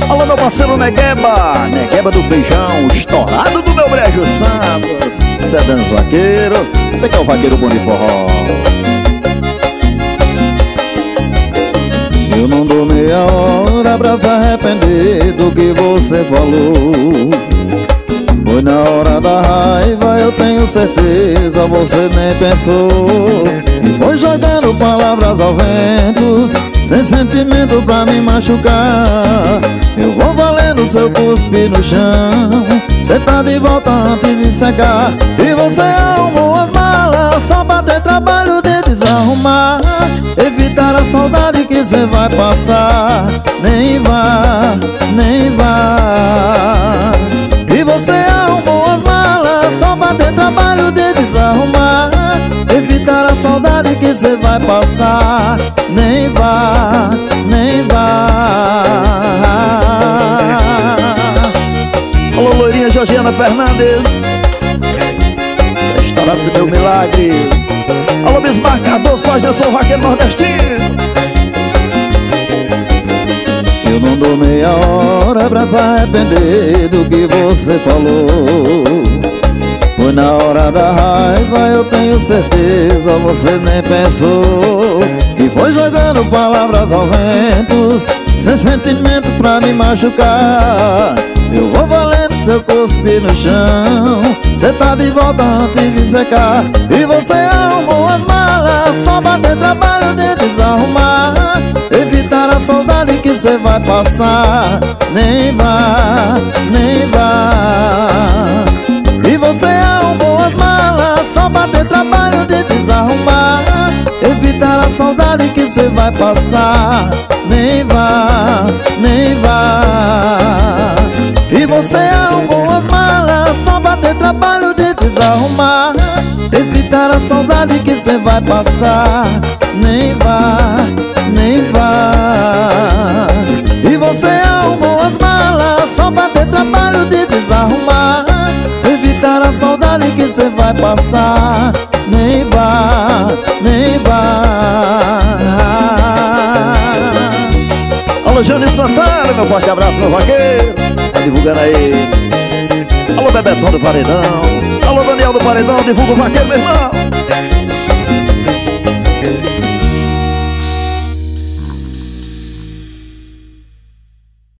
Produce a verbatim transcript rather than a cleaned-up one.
Alô, meu parceiro Negueba, Negueba do feijão, estourado do meu Brejo Santos. Cê é dança vaqueiro, cê que é o vaqueiro bom de forró. Eu não dou meia hora pra se arrepender do que você falou. Foi na hora da raiva, eu tenho certeza, você nem pensou. E foi jogando palavras ao vento, sem sentimento pra me machucar. Eu vou valendo seu cuspe no chão, cê tá de volta antes de secar. E você arrumou as malas só pra ter trabalho de desarrumar. Evitar a saudade que cê vai passar. Nem vá, nem vá. E você arrumou as malas só pra ter trabalho de desarrumar. Evitar a saudade que cê vai passar. Nem vá, nem vá. Alô, loirinha Georgiana Fernandes, cê é estourado do meu Milagres. Alô, Bismarck Cardoso, página Sou Vaqueiro Nordestino. Eu não dou meia hora pra se arrepender do que você falou. Foi na hora da raiva, eu tenho certeza, você nem pensou. E foi jogando palavras ao vento, sem sentimento pra me machucar. Eu vou valendo seu cuspe no chão, cê tá de volta antes de secar. E você arrumou as malas só pra ter trabalho de desarrumar. Evitar a saudade que cê vai passar. Nem vá, nem vá. E você arrumou as malas só pra ter trabalho de desarrumar. Evitar a saudade que cê vai passar. Nem vá, nem vá. E você arrumou as malas só pra ter trabalho de desarrumar. Evitar a saudade que cê vai passar. Nem vá, nem vá. E você arrumou as malas só pra ter trabalho de desarrumar. Evitar a saudade que cê vai passar. Nem vá, nem vá. Alô, Júnior Santana, meu forte abraço, meu vaqueiro, tá divulgando aí. Alô, Bebetão do Paredão. Alô, Daniel do Paredão, divulga o vaqueiro, meu irmão.